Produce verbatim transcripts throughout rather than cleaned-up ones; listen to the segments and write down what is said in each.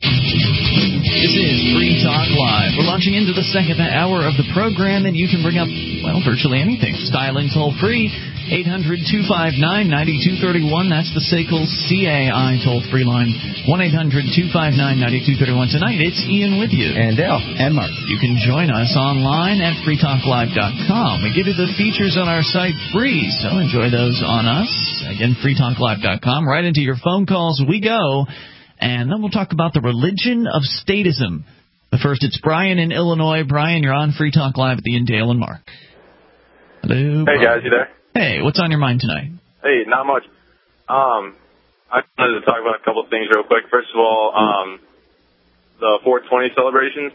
This is Free Talk Live. We're launching into the second hour of the program, and you can bring up, well, virtually anything. Styling toll-free, eight hundred, two five nine, nine two three one. That's the S A C L C A I toll-free line, one eight hundred, two five nine, nine two three one. Tonight, it's Ian with you. And Dale. And Mark. You can join us online at free talk live dot com. We give you the features on our site free, so enjoy those on us. Again, free talk live dot com. Right into your phone calls we go. And then we'll talk about the religion of statism. But first, it's Brian in Illinois. Brian, you're on Free Talk Live at the Ian, Dale, and Mark. Hello. Hey, guys, you there? Hey, what's on your mind tonight? Hey, not much. Um, I wanted to talk about a couple of things real quick. First of all, um, the four twenty celebrations.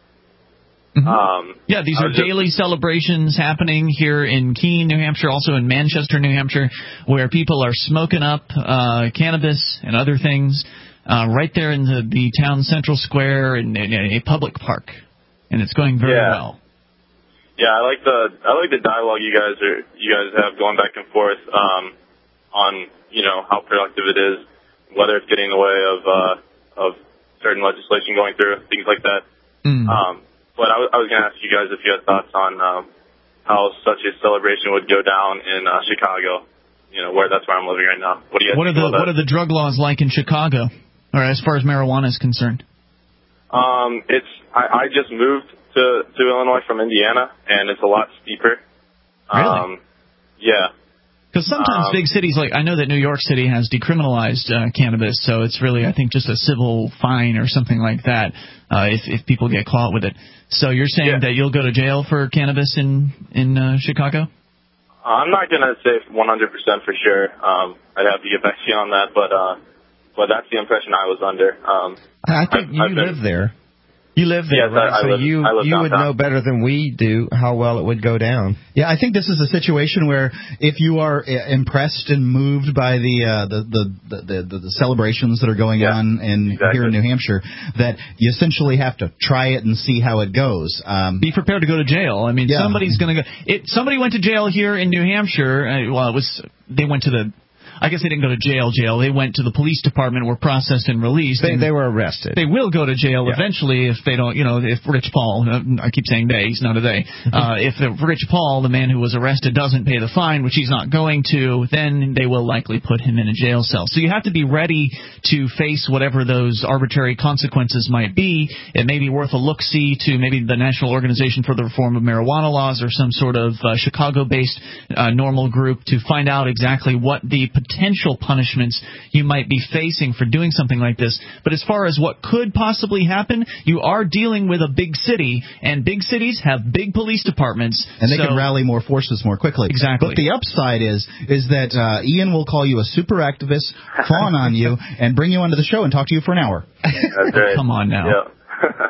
Mm-hmm. Um, yeah, these are daily just... celebrations happening here in Keene, New Hampshire, also in Manchester, New Hampshire, where people are smoking up uh, cannabis and other things. Uh, right there in the, the town central square in, in a public park, and it's going very yeah. well. Yeah, I like the I like the dialogue you guys are you guys have going back and forth um, on you know how productive it is, whether it's getting in the way of uh, of certain legislation going through, things like that. Mm. Um, but I, w- I was going to ask you guys if you had thoughts on um, how such a celebration would go down in uh, Chicago. You know, where that's where I'm living right now. What do you? What are the What are the drug laws like in Chicago? Or as far as marijuana is concerned? Um, it's I, I just moved to, to Illinois from Indiana, and it's a lot steeper. Really? Um, yeah. Because sometimes um, big cities, like I know that New York City has decriminalized uh, cannabis, so it's really, I think, just a civil fine or something like that uh, if if people get caught with it. So you're saying yeah. that you'll go to jail for cannabis in in uh, Chicago? I'm not gonna say one hundred percent for sure. Um, I'd have to get back to you on that, but. Uh, But that's the impression I was under. Um, I think I've, you I've been, live there. You live there, yes, right? I, I so live, you I live you would downtown. know better than we do how well it would go down. Yeah, I think this is a situation where if you are impressed and moved by the uh, the, the, the, the the celebrations that are going yeah, on in exactly. here in New Hampshire, that you essentially have to try it and see how it goes. Um, Be prepared to go to jail. I mean, yeah. somebody's going to go. It, somebody went to jail here in New Hampshire. Uh, well, it was they went to the. I guess they didn't go to jail, jail. They went to the police department, were processed and released. They, and they were arrested. They will go to jail yeah. eventually if they don't, you know, if Rich Paul, uh, I keep saying they, he's not a they, uh, if the Rich Paul, the man who was arrested, doesn't pay the fine, which he's not going to, then they will likely put him in a jail cell. So you have to be ready to face whatever those arbitrary consequences might be. It may be worth a look-see to maybe the National Organization for the Reform of Marijuana Laws or some sort of uh, Chicago-based uh, normal group to find out exactly what the potential punishment you might be facing for doing something like this. But as far as what could possibly happen, you are dealing with a big city, and big cities have big police departments. And they so, can rally more forces more quickly. Exactly. But the upside is is that uh, Ian will call you a super activist, fawn on you, and bring you onto the show and talk to you for an hour. That's right. Come on now. Yeah.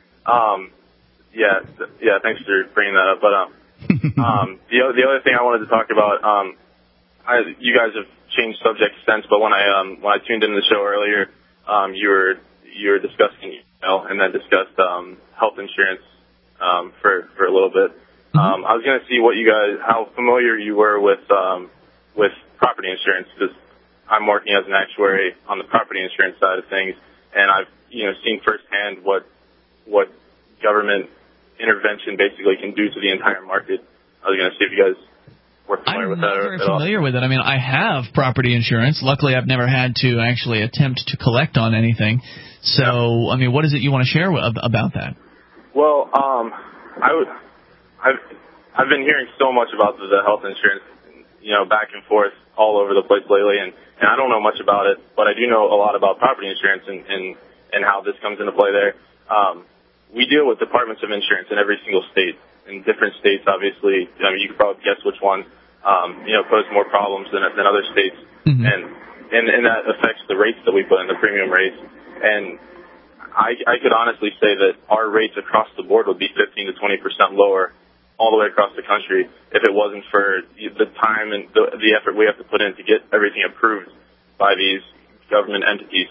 um, yeah, yeah, thanks for bringing that up. But um, um, the, the other thing I wanted to talk about, um, I, you guys have changed subjects since, but when I um when I tuned into the show earlier, um you were you were discussing you know, and then discussed um health insurance um for for a little bit. Mm-hmm. Um I was going to see what you guys how familiar you were with um with property insurance, because I'm working as an actuary on the property insurance side of things, and I've you know seen firsthand what what government intervention basically can do to the entire market. I was going to see if you guys I'm not very familiar with it. I mean, I have property insurance. Luckily, I've never had to actually attempt to collect on anything. So, I mean, what is it you want to share w- about that? Well, um, I would, I've, I've been hearing so much about the, the health insurance, you know, back and forth all over the place lately, and, and I don't know much about it, but I do know a lot about property insurance and, and, and how this comes into play there. Um, we deal with departments of insurance in every single state. In different states, obviously, I mean, you could probably guess which one. Um, you know, pose more problems than, than other states, mm-hmm. and, and and that affects the rates that we put in, the premium rates. And I, I could honestly say that our rates across the board would be fifteen to twenty percent lower all the way across the country if it wasn't for the time and the, the effort we have to put in to get everything approved by these government entities.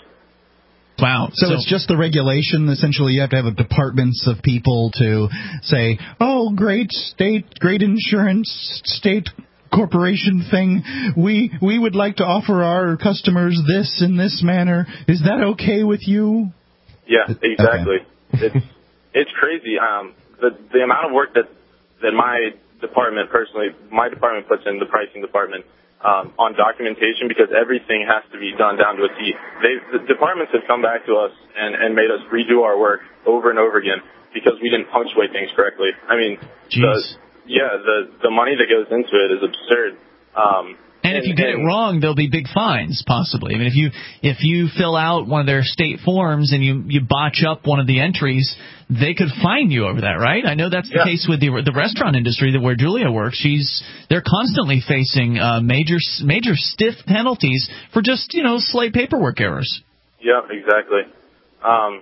Wow. So, so it's just the regulation. Essentially, you have to have a departments of people to say, oh, great state, great insurance, state corporation thing. We we would like to offer our customers this in this manner. Is that okay with you? Yeah, exactly. Okay. It's it's crazy. Um, the the amount of work that that my department personally, my department puts in, the pricing department, um, on documentation, because everything has to be done down to a T. They the departments have come back to us and and made us redo our work over and over again because we didn't punctuate things correctly. I mean, the, yeah, the the money that goes into it is absurd. Um, And if you get it wrong, there'll be big fines, possibly. I mean, if you if you fill out one of their state forms and you, you botch up one of the entries, they could fine you over that, right? I know that's the yeah. case with the the restaurant industry, that where Julia works. She's they're constantly facing uh, major major stiff penalties for just you know slight paperwork errors. Yeah, exactly. Um,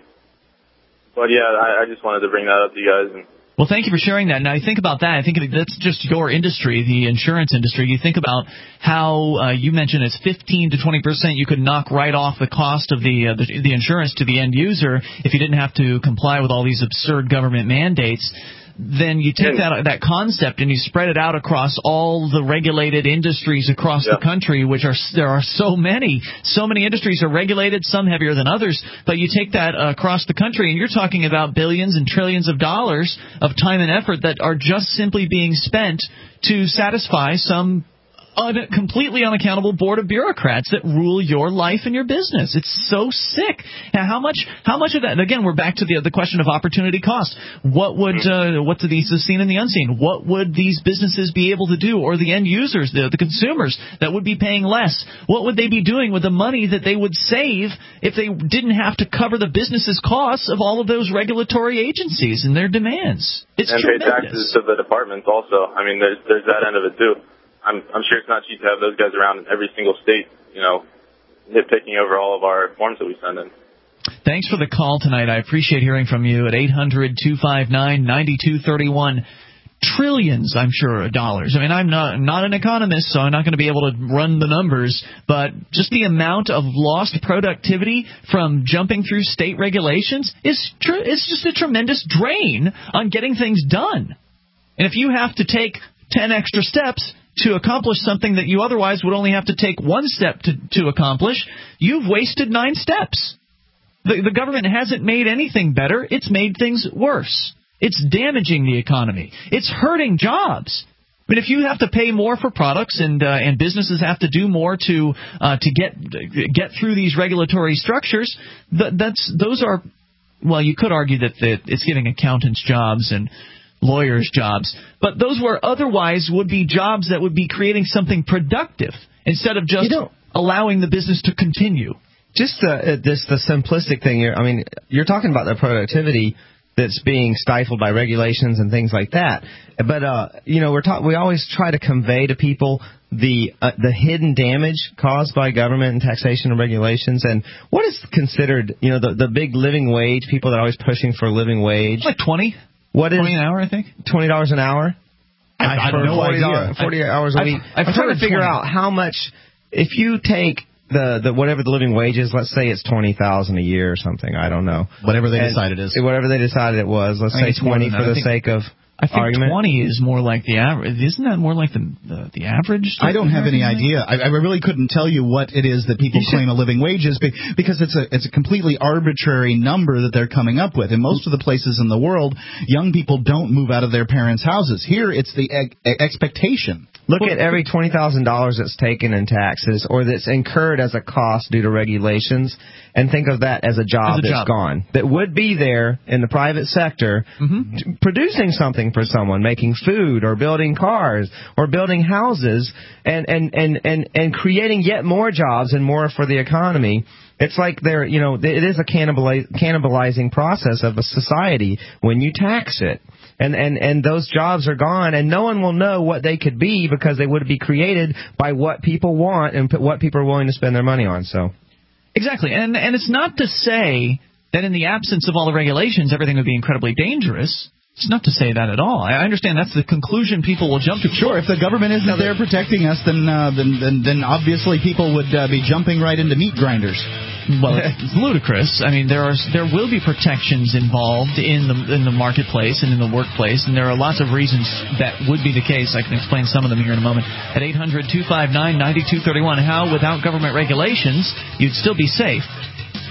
but yeah, I, I just wanted to bring that up to you guys. And Well, thank you for sharing that. Now, I think about that. I think that's just your industry, the insurance industry. You think about how uh, you mentioned it's fifteen to twenty percent you could knock right off the cost of the, uh, the the insurance to the end user if you didn't have to comply with all these absurd government mandates. Then you take that that concept and you spread it out across all the regulated industries across yep. the country, which are there are so many. So many industries are regulated, some heavier than others. But you take that uh, across the country, and you're talking about billions and trillions of dollars of time and effort that are just simply being spent to satisfy some Un- completely unaccountable board of bureaucrats that rule your life and your business. It's so sick. Now, how much? How much of that? And again, we're back to the the question of opportunity cost. What would uh, what do these the seen and the unseen? What would these businesses be able to do, or the end users, the, the consumers that would be paying less? What would they be doing with the money that they would save if they didn't have to cover the business's costs of all of those regulatory agencies and their demands? It's and tremendous. pay taxes to the departments also. I mean, there's there's that end of it too. I'm, I'm sure it's not cheap to have those guys around in every single state, you know, nitpicking over all of our forms that we send in. Thanks for the call tonight. I appreciate hearing from you at eight hundred two five nine nine two three one. Trillions, I'm sure, of dollars. I mean, I'm not I'm not an economist, so I'm not going to be able to run the numbers, but just the amount of lost productivity from jumping through state regulations is tr- it's just a tremendous drain on getting things done. And if you have to take ten extra steps to accomplish something that you otherwise would only have to take one step to, to accomplish, you've wasted nine steps. The, the government hasn't made anything better. It's made things worse. It's damaging the economy. It's hurting jobs. I mean, if you have to pay more for products and uh, and businesses have to do more to uh, to get get through these regulatory structures, th- that's those are, well, you could argue that the, it's giving accountants jobs and lawyers' jobs, but those were otherwise would be jobs that would be creating something productive instead of just you know, allowing the business to continue. Just uh, this the simplistic thing here. I mean, you're talking about the productivity that's being stifled by regulations and things like that. But uh, you know, we're ta- we always try to convey to people the uh, the hidden damage caused by government and taxation and regulations, and what is considered, you know, the the big living wage. People that are always pushing for living wage, like twenty. What is twenty an hour? I think twenty dollars an hour. I, I have no idea. Forty hours a week. I've, I've I'm trying to figure twenty. out how much. If you take the, the whatever the living wage is, let's say it's twenty thousand a year or something. I don't know. Whatever they and decided it is. Whatever they decided it was. Let's say twenty for the sake of I think argument. twenty is more like the average. Isn't that more like the the, the average? I don't have any idea. I, I really couldn't tell you what it is that people claim a living wage is, because it's a it's a completely arbitrary number that they're coming up with. In most of the places in the world, young people don't move out of their parents' houses. Here, it's the e- expectation. Look at every twenty thousand dollars that's taken in taxes or that's incurred as a cost due to regulations, and think of that as a job as a that's job. gone, that would be there in the private sector mm-hmm. t- producing something for someone, making food or building cars or building houses and, and, and, and, and creating yet more jobs and more for the economy. It's like they're, you know, it is a cannibali- cannibalizing process of a society when you tax it. And, and, and those jobs are gone, and no one will know what they could be because they would be created by what people want and what people are willing to spend their money on. So, exactly. And, and it's not to say that in the absence of all the regulations, everything would be incredibly dangerous. It's not to say that at all. I understand that's the conclusion people will jump to. Sure, if the government isn't there protecting us, then uh, then, then then obviously people would uh, be jumping right into meat grinders. Well, it's ludicrous. I mean, there are there will be protections involved in the in the marketplace and in the workplace, and there are lots of reasons that would be the case. I can explain some of them here in a moment. At eight hundred two five nine nine two three one, how without government regulations you'd still be safe.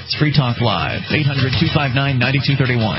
It's Free Talk Live, eight hundred two five nine nine two three one.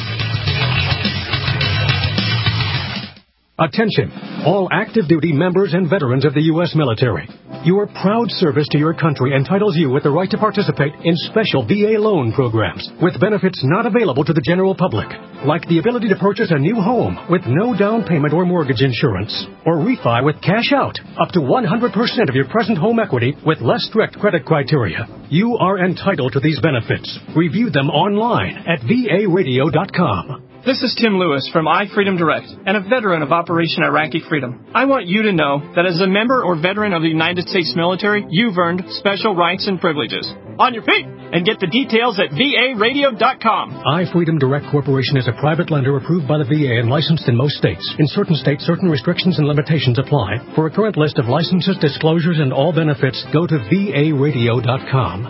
Attention, all active duty members and veterans of the U S military. Your proud service to your country entitles you with the right to participate in special V A loan programs with benefits not available to the general public, like the ability to purchase a new home with no down payment or mortgage insurance, or refi with cash out up to one hundred percent of your present home equity with less strict credit criteria. You are entitled to these benefits. Review them online at V A radio dot com. This is Tim Lewis from iFreedom Direct and a veteran of Operation Iraqi Freedom. I want you to know that as a member or veteran of the United States military, you've earned special rights and privileges. On your feet! And get the details at V A radio dot com. iFreedom Direct Corporation is a private lender approved by the V A and licensed in most states. In certain states, certain restrictions and limitations apply. For a current list of licenses, disclosures, and all benefits, go to V A radio dot com.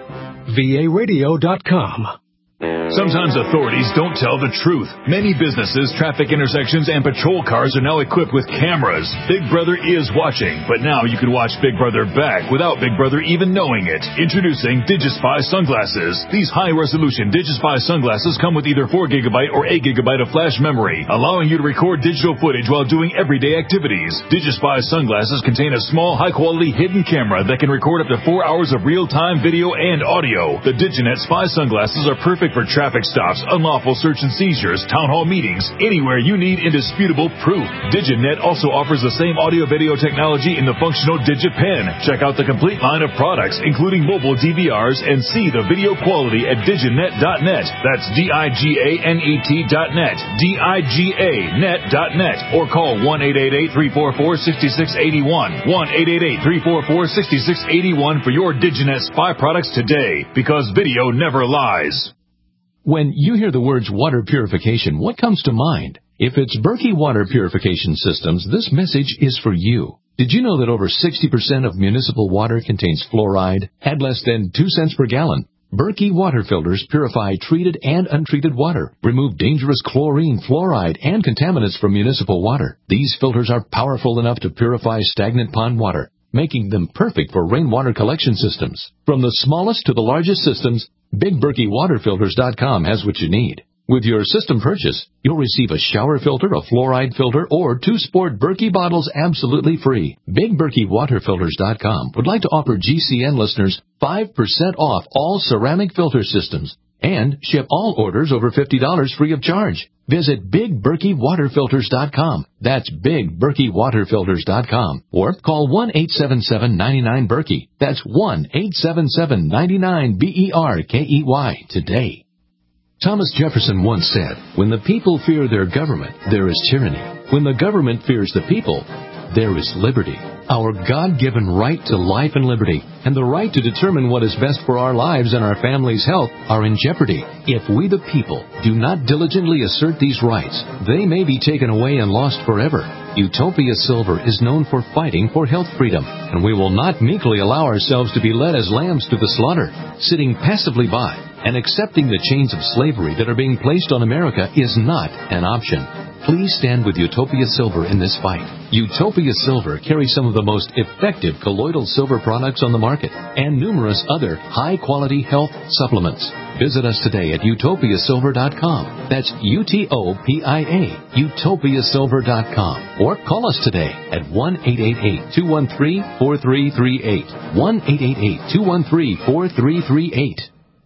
V A radio dot com. Sometimes authorities don't tell the truth. Many businesses, traffic intersections, and patrol cars are now equipped with cameras. Big Brother is watching, but now you can watch Big Brother back without Big Brother even knowing it. Introducing DigiSpy sunglasses. These high-resolution DigiSpy sunglasses come with either four gigabyte or eight gigabyte of flash memory, allowing you to record digital footage while doing everyday activities. DigiSpy sunglasses contain a small, high-quality hidden camera that can record up to four hours of real-time video and audio. The DigiNet Spy sunglasses are perfect for traffic stops, unlawful search and seizures, town hall meetings, anywhere you need indisputable proof. DigiNet also offers the same audio-video technology in the functional DigiPen. Check out the complete line of products, including mobile D V Rs, and see the video quality at diginet dot net. That's D I G A N E T dot net. D I G A net dot net. Or call one eight eight eight, three four four, six six eight one. one eight eight eight, three four four, six six eight one for your DigiNet Spy products today, because video never lies. When you hear the words water purification, what comes to mind? If it's Berkey Water Purification Systems, this message is for you. Did you know that over sixty percent of municipal water contains fluoride at less than two cents per gallon? Berkey water filters purify treated and untreated water, remove dangerous chlorine, fluoride, and contaminants from municipal water. These filters are powerful enough to purify stagnant pond water, making them perfect for rainwater collection systems. From the smallest to the largest systems, Big Berkey Water Filters dot com has what you need. With your system purchase, you'll receive a shower filter, a fluoride filter, or two sport Berkey bottles absolutely free. Big Berkey Water Filters dot com would like to offer G C N listeners five percent off all ceramic filter systems and ship all orders over fifty dollars free of charge. Visit Big Berkey Water Filters dot com. That's Big Berkey Water Filters dot com. Or call one eight seven seven, nine nine, Berkey. That's one eight seven seven, nine nine, B E R K E Y today. Thomas Jefferson once said, "When the people fear their government, there is tyranny. When the government fears the people, there is liberty." Our God-given right to life and liberty and the right to determine what is best for our lives and our family's health are in jeopardy. If we the people do not diligently assert these rights, they may be taken away and lost forever. Utopia Silver is known for fighting for health freedom, and we will not meekly allow ourselves to be led as lambs to the slaughter. Sitting passively by and accepting the chains of slavery that are being placed on America is not an option. Please stand with Utopia Silver in this fight. Utopia Silver carries some of the most effective colloidal silver products on the market and numerous other high-quality health supplements. Visit us today at Utopia Silver dot com. That's U T O P I A, Utopia Silver dot com. Or call us today at one eight eight eight, two one three, four three three eight. one eight eight eight, two one three, four three three eight.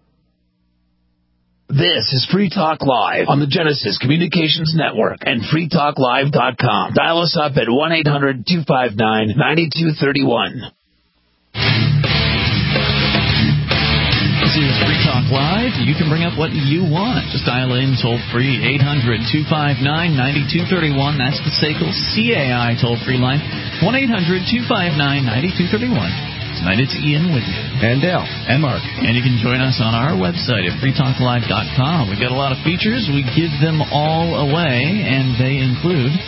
This is Free Talk Live on the Genesis Communications Network and free talk live dot com. Dial us up at one eight hundred, two five nine, nine two three one. This is Free Talk Live. You can bring up what you want. Just dial in toll-free, eight hundred, two five nine, nine two three one. That's the S A C L C A I toll-free line, one eight hundred, two five nine, nine two three one. Tonight it's Ian with you. And Dale. And Mark. And you can join us on our website at free talk live dot com. We've got a lot of features. We give them all away, and they include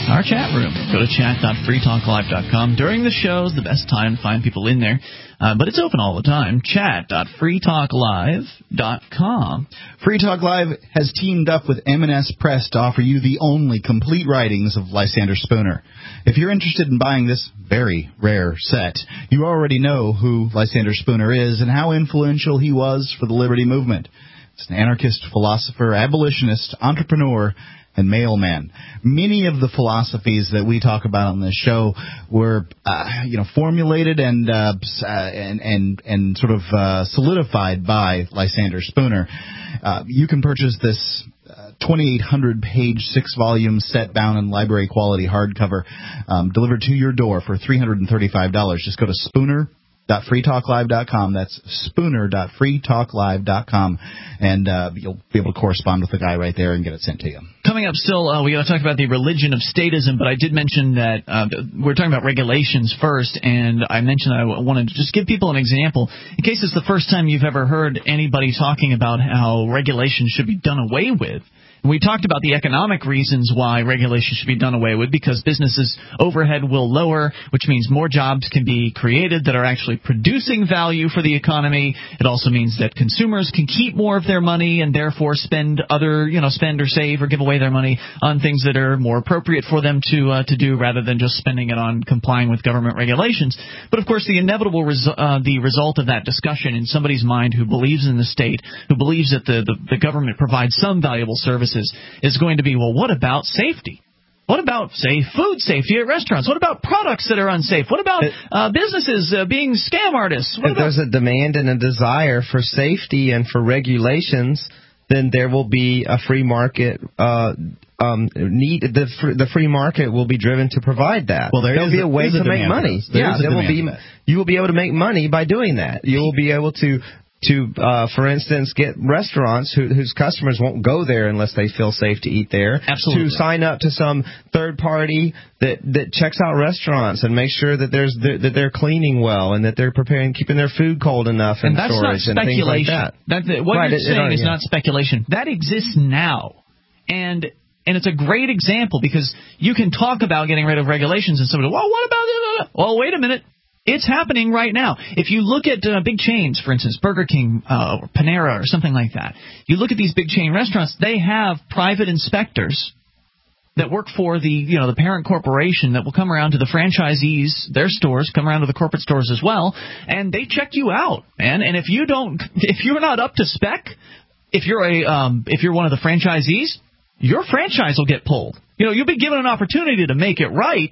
our chat room. Go to chat dot free talk live dot com. During the show is the best time to find people in there, uh, but it's open all the time. chat dot free talk live dot com. Free Talk Live has teamed up with M and S Press to offer you the only complete writings of Lysander Spooner. If you're interested in buying this very rare set, you already know who Lysander Spooner is and how influential he was for the liberty movement. It's an anarchist, philosopher, abolitionist, entrepreneur, and mailman. Many of the philosophies that we talk about on this show were, uh, you know, formulated and uh, and and and sort of uh, solidified by Lysander Spooner. Uh, you can purchase this uh, twenty-eight hundred page, six-volume set bound in library quality hardcover, um, delivered to your door for three hundred thirty-five dollars. Just go to Spooner dot free talk live dot com. That's Spooner dot free talk live dot com, and uh, you'll be able to correspond with the guy right there and get it sent to you. Coming up still, uh, we got to talk about the religion of statism, but I did mention that uh, we're talking about regulations first, and I mentioned that I wanted to just give people an example, in case it's the first time you've ever heard anybody talking about how regulations should be done away with. We talked about the economic reasons why regulation should be done away with, because businesses' overhead will lower, which means more jobs can be created that are actually producing value for the economy. It also means that consumers can keep more of their money and therefore spend other, you know, spend or save or give away their money on things that are more appropriate for them to uh, to do, rather than just spending it on complying with government regulations. But of course, the inevitable res- uh, the result of that discussion in somebody's mind who believes in the state, who believes that the, the, the government provides some valuable services, is going to be, well, what about safety? What about, say, food safety at restaurants? What about products that are unsafe? What about uh, businesses uh, being scam artists? What if about... there's a demand and a desire for safety and for regulations, then there will be a free market. Uh, um, need the fr- the free market will be driven to provide that. Well, there There'll is be a, a way to a make money. There yeah, there will be. You will be able to make money by doing that. You will be able to. To, uh, for instance, get restaurants who, whose customers won't go there unless they feel safe to eat there. Absolutely. To sign up to some third party that, that checks out restaurants and makes sure that there's that they're cleaning well and that they're preparing, keeping their food cold enough in and that's storage not and things like that. That, that what right, you're it, saying it, is yeah. not speculation. That exists now, and and it's a great example because you can talk about getting rid of regulations and somebody, well, what about it? Well, wait a minute. It's happening right now. If you look at uh, big chains, for instance, Burger King uh, or Panera or something like that, you look at these big chain restaurants, they have private inspectors that work for the, you know, the parent corporation that will come around to the franchisees, their stores, come around to the corporate stores as well, and they check you out, man. And if you don't, if you're not up to spec, if you're a, um, if you're one of the franchisees, your franchise will get pulled. You know, you'll be given an opportunity to make it right.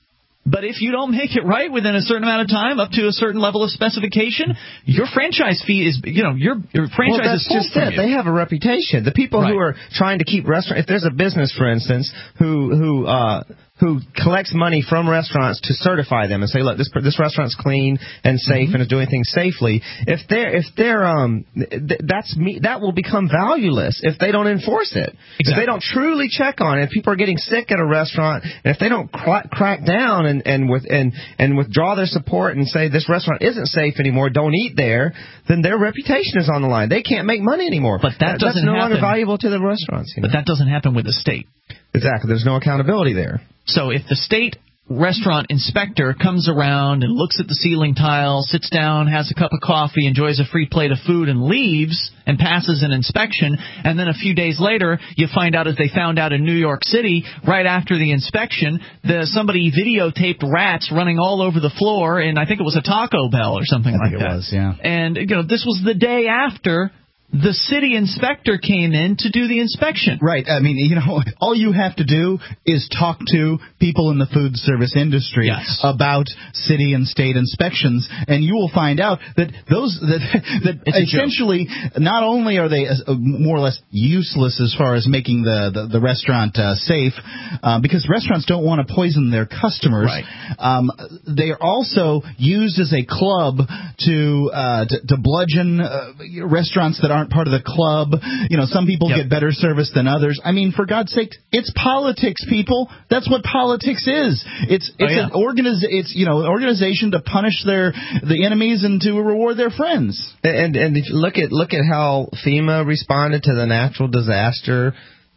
But if you don't make it right within a certain amount of time, up to a certain level of specification, your franchise fee is, you know, your, your franchise well, that's is pulled just from it. you. They have a reputation. The people right. who are trying to keep restaurants, if there's a business, for instance, who who uh, who collects money from restaurants to certify them and say, look, this this restaurant's clean and safe mm-hmm. and is doing things safely. If they're if they're um th- that's me that will become valueless if they don't enforce it. Exactly. If they don't truly check on it, if people are getting sick at a restaurant, and if they don't crack, crack down and and with and and withdraw their support and say this restaurant isn't safe anymore, don't eat there, then their reputation is on the line. They can't make money anymore. But that That's doesn't no happen. longer valuable to the restaurants. You know? But that doesn't happen with the state. Exactly. There's no accountability there. So if the state restaurant inspector comes around and looks at the ceiling tile, sits down, has a cup of coffee, enjoys a free plate of food, and leaves and passes an inspection, and then a few days later you find out, as they found out in New York City, right after the inspection, the somebody videotaped rats running all over the floor, and I think it was a Taco Bell or something I like think that. It was, yeah. And you know, this was the day after the city inspector came in to do the inspection. Right. I mean, you know, all you have to do is talk to people in the food service industry yes. about city and state inspections, and you will find out that those that that essentially not only are they uh, more or less useless as far as making the the, the restaurant uh, safe, uh, because restaurants don't want to poison their customers. Right. Um, they are also used as a club to uh, to, to bludgeon uh, restaurants that aren't part of the club. You know, some people yep. get better service than others. I mean, for God's sake, it's politics, people. That's what politics is. It's it's oh, yeah. an organiz- It's you know, an organization to punish their the enemies and to reward their friends. And and if you look at look at how FEMA responded to the natural disaster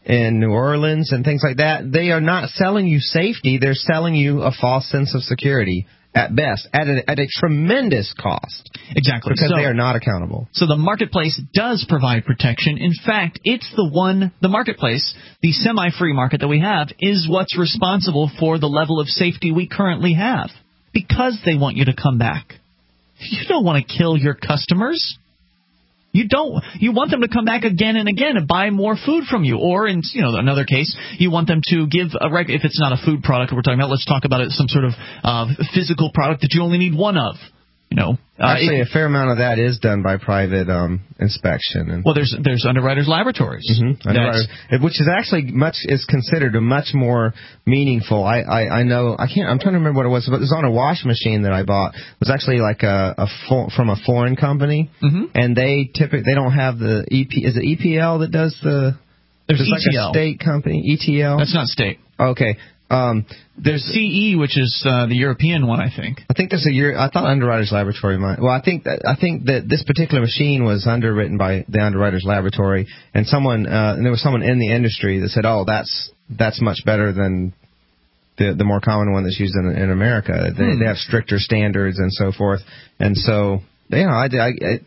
in New Orleans and things like that, they are not selling you safety. They're selling you a false sense of security at best, at a, at a tremendous cost. Exactly. Because so, they are not accountable. So the marketplace does provide protection. In fact, it's the one, the marketplace, the semi-free market that we have, is what's responsible for the level of safety we currently have. Because they want you to come back. You don't want to kill your customers. You don't. You want them to come back again and again and buy more food from you. Or in you know another case, you want them to give a reg- if it's not a food product that we're talking about, let's talk about it some sort of uh, physical product that you only need one of. You know, uh, actually, it, a fair amount of that is done by private um, inspection. And well, there's there's Underwriters Laboratories, mm-hmm. Underwriters, which is actually much is considered a much more meaningful. I, I, I know I can't. I'm trying to remember what it was, but it was on a washing machine that I bought. It was actually like a, a for, from a foreign company, mm-hmm. and they typically they don't have the E P. Is it E P L that does the? There's It's E T L. like a state company. E T L. That's not state. Okay. Um, there's C E, which is uh, the European one, I think. I think there's a Euro- I thought Underwriters Laboratory might. Well, I think that I think that this particular machine was underwritten by the Underwriters Laboratory, and someone uh, and there was someone in the industry that said, "Oh, that's that's much better than the the more common one that's used in in America. They, hmm. they have stricter standards and so forth." And so, you know, I I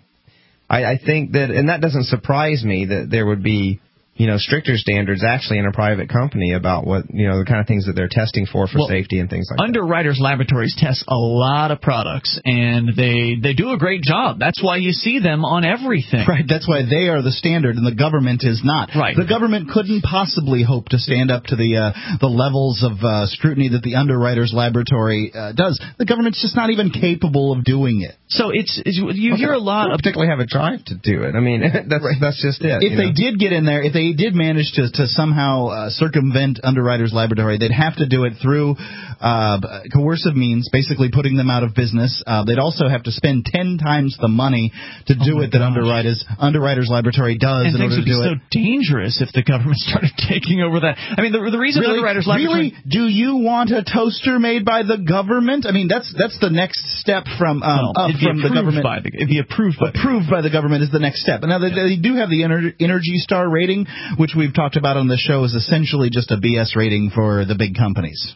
I, I think that, and that doesn't surprise me that there would be, you know, stricter standards actually in a private company about what, you know, the kind of things that they're testing for for well, safety and things like Underwriters that. Laboratories test a lot of products, and they they do a great job. That's why you see them on everything. Right, that's why they are the standard and the government is not. Right. The government couldn't possibly hope to stand up to the uh, the levels of uh, scrutiny that the Underwriters Laboratory uh, does. The government's just not even capable of doing it. So it's, it's you hear a lot of particularly have a drive to do it. I mean, that's right. that's just it. If they know? did get in there, if they did manage to, to somehow uh, circumvent Underwriters Laboratory, they'd have to do it through uh, coercive means, basically putting them out of business. Uh, they'd also have to spend ten times the money to do oh it that Underwriters Underwriters Laboratory does and in order to do it. And things would be so dangerous if the government started taking over that. I mean, the, the reason really, Underwriters Laboratory... Really? Do you want a toaster made by the government? I mean, that's that's the next step from um, well, up from the government. By the, it'd be approved by approved the by the government is the next step. Now they, they do have the Ener- Energy Star rating, which we've talked about on the show, is essentially just a B S rating for the big companies.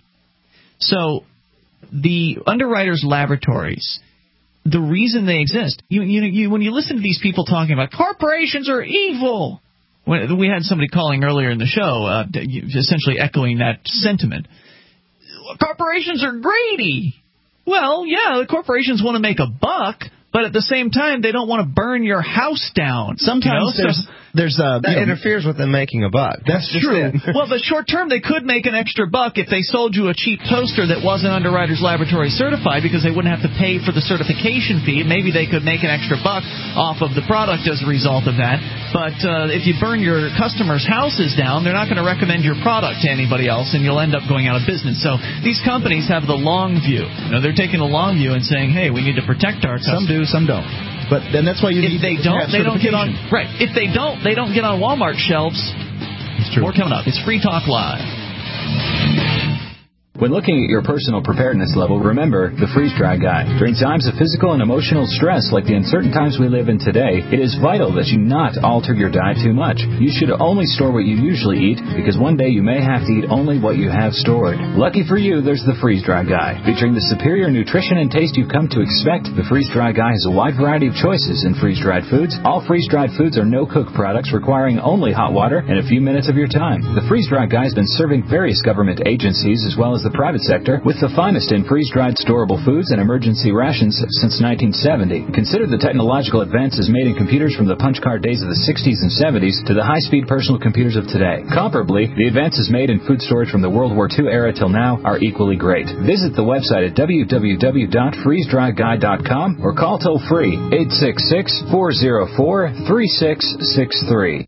So the Underwriters Laboratories, the reason they exist, you, you, you, when you listen to these people talking about corporations are evil, when we had somebody calling earlier in the show, uh, essentially echoing that sentiment. Corporations are greedy. Well, yeah, the corporations want to make a buck, but at the same time, they don't want to burn your house down. Sometimes you know? there's there's uh, that you know, interferes with them making a buck. That's, that's true. Well, the short term, they could make an extra buck if they sold you a cheap toaster that wasn't Underwriters Laboratory certified, because they wouldn't have to pay for the certification fee. Maybe they could make an extra buck off of the product as a result of that. But uh, if you burn your customers' houses down, they're not going to recommend your product to anybody else, and you'll end up going out of business. So these companies have the long view. You know, they're taking a long view and saying, "Hey, we need to protect our customers." Some do, some don't. But then that's why you if need they to don't, have they don't get on right. If they don't, they don't get on Walmart shelves. It's true. More coming up. It's Free Talk Live. When looking at your personal preparedness level, remember the freeze-dry guide. During times of physical and emotional stress like the uncertain times we live in today, it is vital that you not alter your diet too much. You should only store what you usually eat, because one day you may have to eat only what you have stored. Lucky for you, there's the freeze-dry guide. Featuring the superior nutrition and taste you've come to expect, the freeze-dry guide has a wide variety of choices in freeze-dried foods. All freeze-dried foods are no-cook products requiring only hot water and a few minutes of your time. The freeze-dry guide has been serving various government agencies as well as the private sector with the finest in freeze-dried storable foods and emergency rations since nineteen seventy. Consider the technological advances made in computers from the punch card days of the sixties and seventies to the high-speed personal computers of today. Comparably, the advances made in food storage from the World War Two era till now are equally great. Visit the website at w w w dot freeze dry guide dot com or call toll-free eight six six, four zero four, three six six three.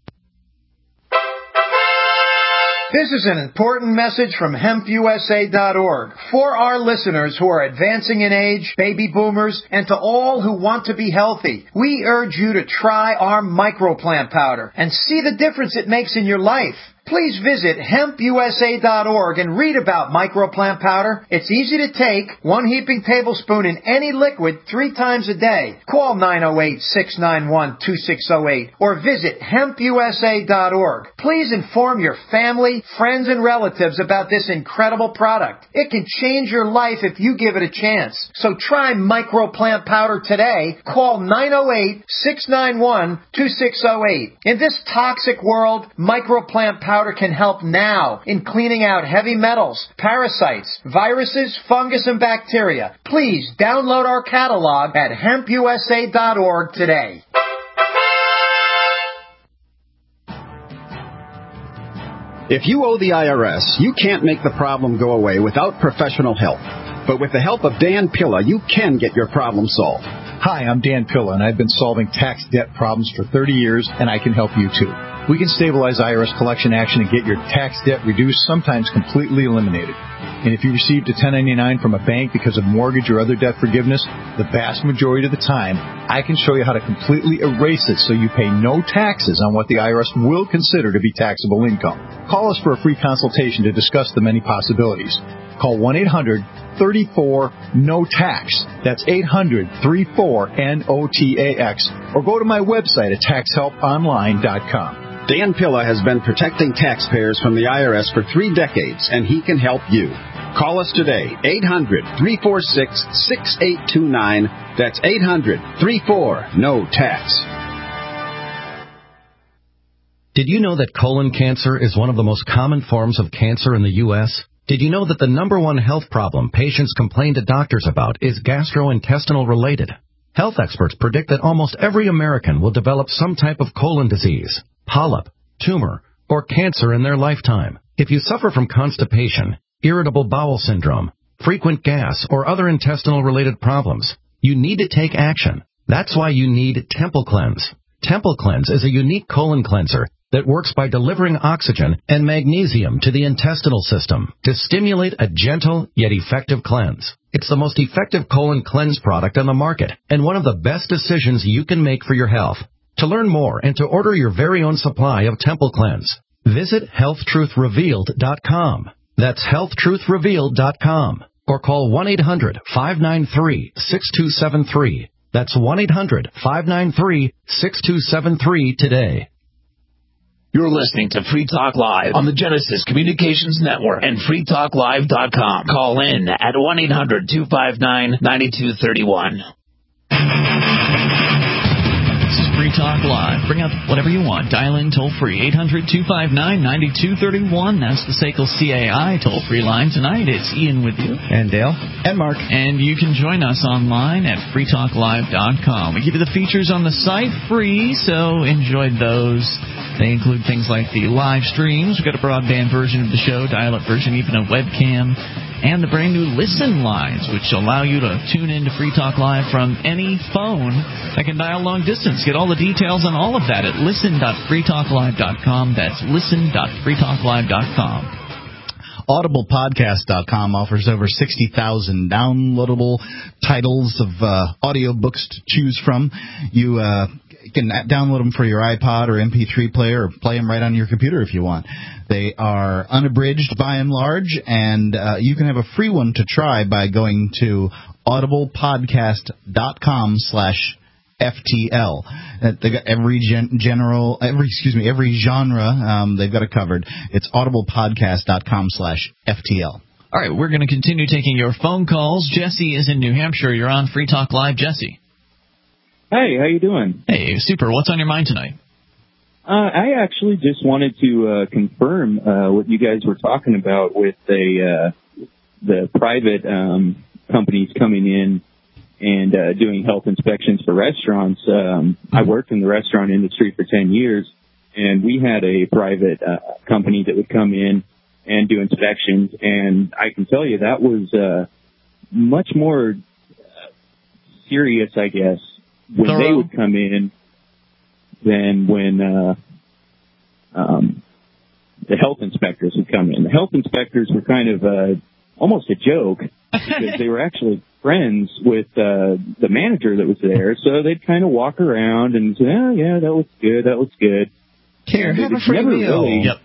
This is an important message from hemp U S A dot org. For our listeners who are advancing in age, baby boomers, and to all who want to be healthy, we urge you to try our microplant powder and see the difference it makes in your life. Please visit hemp u s a dot org and read about microplant powder. It's easy to take, one heaping tablespoon in any liquid three times a day. Call nine oh eight, six nine one, two six oh eight or visit hemp u s a dot org. Please inform your family, friends, and relatives about this incredible product. It can change your life if you give it a chance. So try microplant powder today. Call nine oh eight, six nine one, two six oh eight. In this toxic world, microplant powder can help now in cleaning out heavy metals, parasites, viruses, fungus, and bacteria. Please download our catalog at hemp u s a dot org today. If you owe the I R S, you can't make the problem go away without professional help. But with the help of Dan Pilla, you can get your problem solved. Hi, I'm Dan Pilla, and I've been solving tax debt problems for thirty years, and I can help you too. We can stabilize I R S collection action and get your tax debt reduced, sometimes completely eliminated. And if you received a ten ninety-nine from a bank because of mortgage or other debt forgiveness, the vast majority of the time, I can show you how to completely erase it so you pay no taxes on what the I R S will consider to be taxable income. Call us for a free consultation to discuss the many possibilities. Call one eight hundred, three four, N O T A X. That's eight hundred, three four, N O T A X. Or go to my website at tax help online dot com. Dan Pilla has been protecting taxpayers from the I R S for three decades, and he can help you. Call us today, eight hundred, three four six, six eight two nine. That's eight hundred, three four, N O T A X. Did you know that colon cancer is one of the most common forms of cancer in the U S? Did you know that the number one health problem patients complain to doctors about is gastrointestinal related? Health experts predict that almost every American will develop some type of colon disease, polyp, tumor, or cancer in their lifetime. If you suffer from constipation, irritable bowel syndrome, frequent gas, or other intestinal-related problems, you need to take action. That's why you need Temple Cleanse. Temple Cleanse is a unique colon cleanser that works by delivering oxygen and magnesium to the intestinal system to stimulate a gentle yet effective cleanse. It's the most effective colon cleanse product on the market and one of the best decisions you can make for your health. To learn more and to order your very own supply of Temple Cleanse, visit health truth revealed dot com. That's health truth revealed dot com. Or call one eight hundred, five nine three, six two seven three. That's one eight hundred, five nine three, six two seven three today. You're listening to Free Talk Live on the Genesis Communications Network and free talk live dot com. Call in at one eight hundred, two five nine, nine two three one. This is Free Talk Live. Bring up whatever you want. Dial in toll free. eight hundred, two five nine, nine two three one. That's the S A C L C A I toll free line tonight. It's Ian with you. And Dale. And Mark. And you can join us online at free talk live dot com. We give you the features on the site free, so enjoy those. They include things like the live streams. We've got a broadband version of the show, dial-up version, even a webcam, and the brand new Listen lines, which allow you to tune in to Free Talk Live from any phone that can dial long distance. Get all the details on all of that at listen dot free talk live dot com. That's listen dot free talk live dot com. audible podcast dot com offers over sixty thousand downloadable titles of uh, audiobooks to choose from. You uh, can download them for your iPod or M P three player or play them right on your computer if you want. They are unabridged by and large, and uh, you can have a free one to try by going to audible podcast dot com slash F T L. Uh, they got every gen- general, every excuse me, every genre. Um, they've got it covered. It's audible podcast dot com slash F T L. All right, we're going to continue taking your phone calls. Jesse is in New Hampshire. You're on Free Talk Live, Jesse. Hey, how you doing? Hey, super. What's on your mind tonight? Uh, I actually just wanted to uh, confirm uh, what you guys were talking about with the uh, the private um, companies coming in and uh, doing health inspections for restaurants. Um, mm-hmm. I worked in the restaurant industry for ten years, and we had a private uh, company that would come in and do inspections, and I can tell you that was uh, much more uh, serious, I guess, when Thorough. they would come in than when uh, um, the health inspectors would come in. The health inspectors were kind of uh, almost a joke because they were actually friends with uh, the manager that was there, so they'd kind of walk around and say, oh, yeah, that looks good, that looks good. Here, have a free never meal. Really, yep.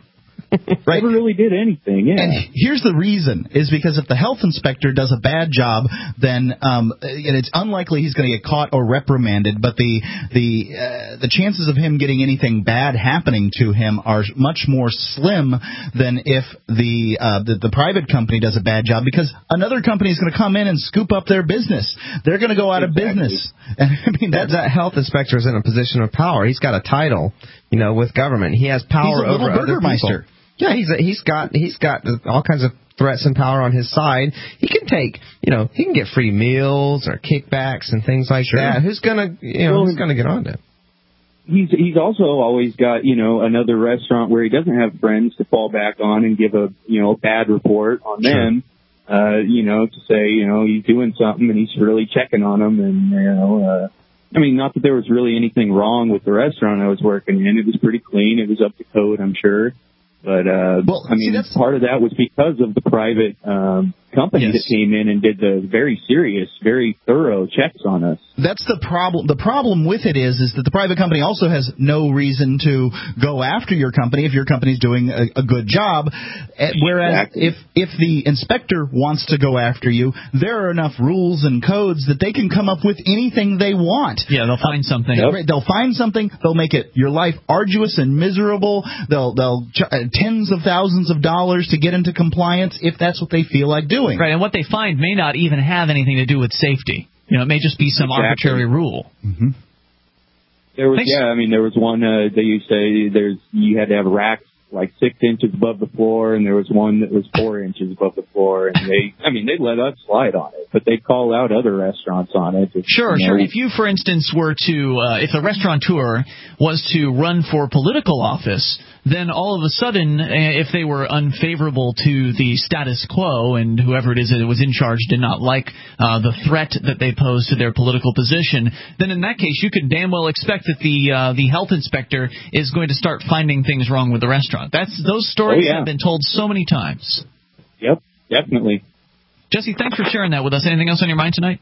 Right. Never really did anything. Yeah. And here's the reason: is because if the health inspector does a bad job, then um, and it's unlikely he's going to get caught or reprimanded. But the the uh, the chances of him getting anything bad happening to him are much more slim than if the uh, the, the private company does a bad job, because another company is going to come in and scoop up their business. They're going to go out exactly. of business. And I mean, that, that health inspector is in a position of power. He's got a title, you know, with government. He has power he's a over other Burgermeister. people. Yeah, he's a, he's got he's got all kinds of threats and power on his side. He can take, you know, he can get free meals or kickbacks and things like sure. that. Who's gonna, you know, well, who's gonna get on that? He's he's also always got, you know, another restaurant where he doesn't have friends to fall back on and give a, you know, bad report on sure. them. Uh, you know, to say, you know, he's doing something and he's really checking on them, and you know, uh, I mean, not that there was really anything wrong with the restaurant I was working in. It was pretty clean. It was up to code, I'm sure. But, uh, well, I mean, see, part of that was because of the private um, company yes. that came in and did the very serious, very thorough checks on us. That's the problem. The problem with it is, is that the private company also has no reason to go after your company if your company's doing a, a good job. Whereas exactly. if if the inspector wants to go after you, there are enough rules and codes that they can come up with anything they want. Yeah, they'll find something. Yep. They'll find something. They'll make it your life arduous and miserable. They'll they'll ch- tens of thousands of dollars to get into compliance if that's what they feel like doing. Right, and what they find may not even have anything to do with safety. You know, it may just be some exactly. arbitrary rule. Mm-hmm. There was, Thanks. yeah, I mean, there was one, uh, they used to say there's, you had to have racks like six inches above the floor, and there was one that was four inches above the floor, and they, I mean, they'd let us slide on it, but they'd call out other restaurants on it. If, sure, you know, sure. If you, for instance, were to, uh, if a restaurateur was to run for political office, then all of a sudden, if they were unfavorable to the status quo and whoever it is that was in charge did not like uh, the threat that they posed to their political position, then in that case you could damn well expect that the uh, the health inspector is going to start finding things wrong with the restaurant. That's those stories oh, yeah. have been told so many times. Yep, definitely. Jesse, thanks for sharing that with us. Anything else on your mind tonight?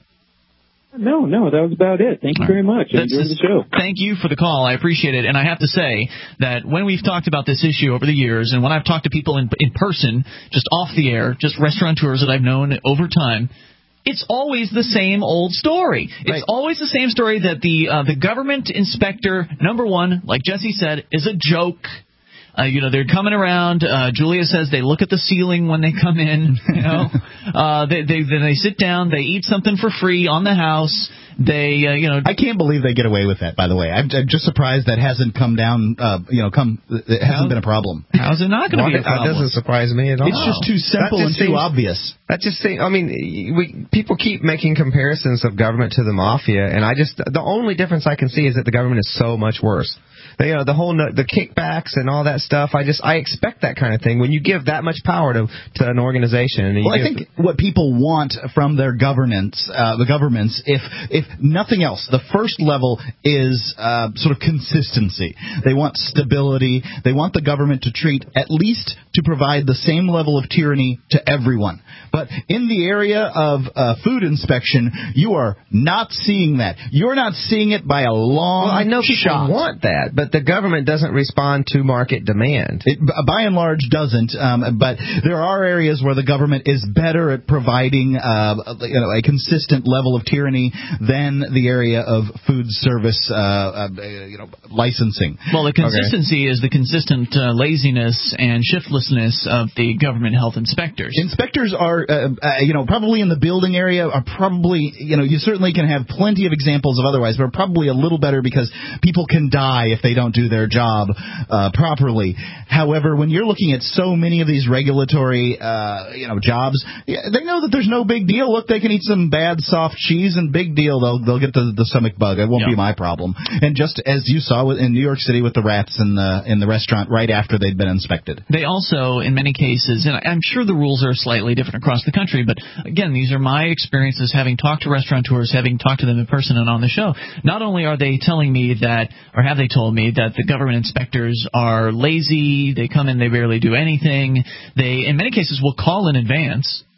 No, no, that was about it. Thank you very much. I enjoyed the show. Thank you for the call. I appreciate it. And I have to say that when we've talked about this issue over the years, and when I've talked to people in, in person, just off the air, just restaurateurs that I've known over time, it's always the same old story. It's right. always the same story that the uh, the government inspector, number one, like Jesse said, is a joke. Uh, you know, they're coming around. Uh, Julia says they look at the ceiling when they come in. You know, uh, they they then they sit down. They eat something for free on the house. They, uh, you know, I can't believe they get away with that. By the way, I'm, I'm just surprised that hasn't come down. Uh, you know, come it hasn't how, been a problem. How's it not going to be a problem? That doesn't surprise me at all. It's just too simple and too seems, obvious. That just seems, I mean, we people keep making comparisons of government to the mafia, and I just the only difference I can see is that the government is so much worse. You know, the whole the kickbacks and all that stuff. I just I expect that kind of thing when you give that much power to to an organization. And you well, I give, think what people want from their governance, uh, the governments, if if nothing else, the first level is uh, sort of consistency. They want stability. They want the government to treat, at least to provide the same level of tyranny to everyone. But in the area of uh, food inspection, you are not seeing that. You're not seeing it by a long well, I know shot. People want that, but the government doesn't respond to market demand. It, by and large, doesn't. Um, but there are areas where the government is better at providing uh, you know, a consistent level of tyranny than the area of food service, uh, uh, you know, licensing. Well, the consistency okay. is the consistent uh, laziness and shiftlessness of the government health inspectors. Inspectors are, uh, uh, you know, probably in the building area are probably, you know, you certainly can have plenty of examples of otherwise, but probably a little better because people can die if they don't do their job uh, properly. However, when you're looking at so many of these regulatory, uh, you know, jobs, they know that there's no big deal. Look, they can eat some bad soft cheese, and big deal, they'll they'll get the, the stomach bug. It won't yeah. be my problem. And just as you saw in New York City with the rats in the in the restaurant right after they'd been inspected. They also, in many cases, and I'm sure the rules are slightly different across the country, but again, these are my experiences having talked to restaurateurs, having talked to them in person and on the show. Not only are they telling me that, or have they told me that the government inspectors are lazy, they come in, they barely do anything, they, in many cases, will call in advance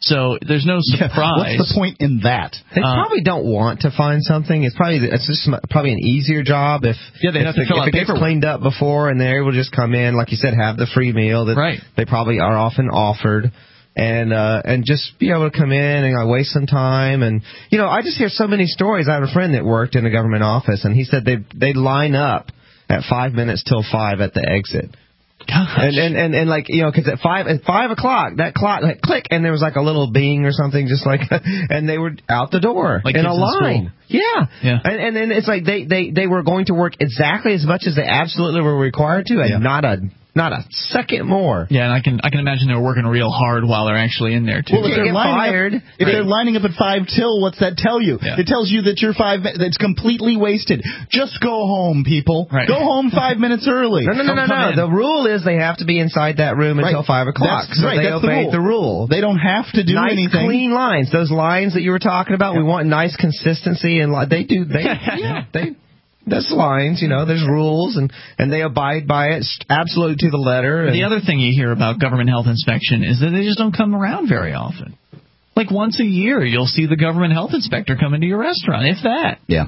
So there's no surprise. Yeah, what's the point in that? They Uh, probably don't want to find something. It's probably it's just probably an easier job if yeah they if, have to the, fill if out it gets paperwork. cleaned up before and they're able to just come in, like you said, have the free meal that right. they probably are often offered. And uh, and just be able to come in and uh, waste some time. And, you know, I just hear so many stories. I have a friend that worked in a government office, and he said they'd, they'd line up at five minutes till five at the exit. Gosh. And, and, and, and like, you know, because at five, at five o'clock, that clock, like, click, and there was like a little bing or something, just like, and they were out the door like in a kids in line. school. Yeah. Yeah. And, and then it's like they, they, they were going to work exactly as much as they absolutely were required to, and Yeah. not a Not a second more. Yeah, and I can I can imagine they're working real hard while they're actually in there too. Well, if they're, lining up, if they're lining up at five till, what's that tell you? Yeah. It tells you that you're five. That's completely wasted. Just go home, people. Right. Go home five minutes early. No, no, no, no, no. The rule is they have to be inside that room Right. until five o'clock. That's, so right, they that's obeyed the rule. the rule. They don't have to do nice, anything. Clean lines. Those lines that you were talking about. Yeah. We want nice consistency, and li- they do. They yeah. They. There's lines, you know, there's rules, and, and they abide by it absolutely to the letter. And the other thing you hear about government health inspection is that they just don't come around very often. Like once a year, you'll see the government health inspector come into your restaurant, if that. Yeah.